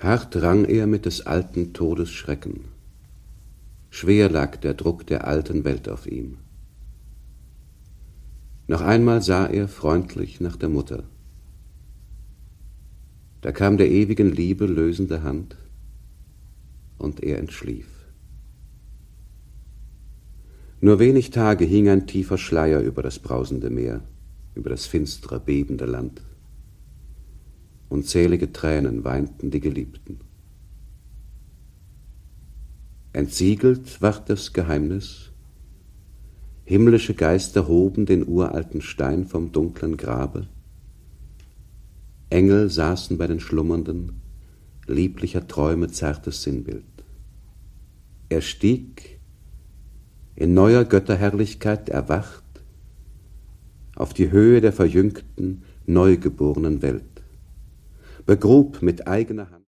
Hart rang er mit des alten Todes Schrecken. Schwer lag der Druck der alten Welt auf ihm. Noch einmal sah er freundlich nach der Mutter. Da kam der ewigen Liebe lösende Hand, und er entschlief. Nur wenig Tage hing ein tiefer Schleier über das brausende Meer, über das finstere, bebende Land. Unzählige Tränen weinten die Geliebten. Entsiegelt ward das Geheimnis. Himmlische Geister hoben den uralten Stein vom dunklen Grabe. Engel saßen bei den Schlummernden, lieblicher Träume zartes Sinnbild. Er stieg, in neuer Götterherrlichkeit erwacht, auf die Höhe der verjüngten, neugeborenen Welt, begrub mit eigener Hand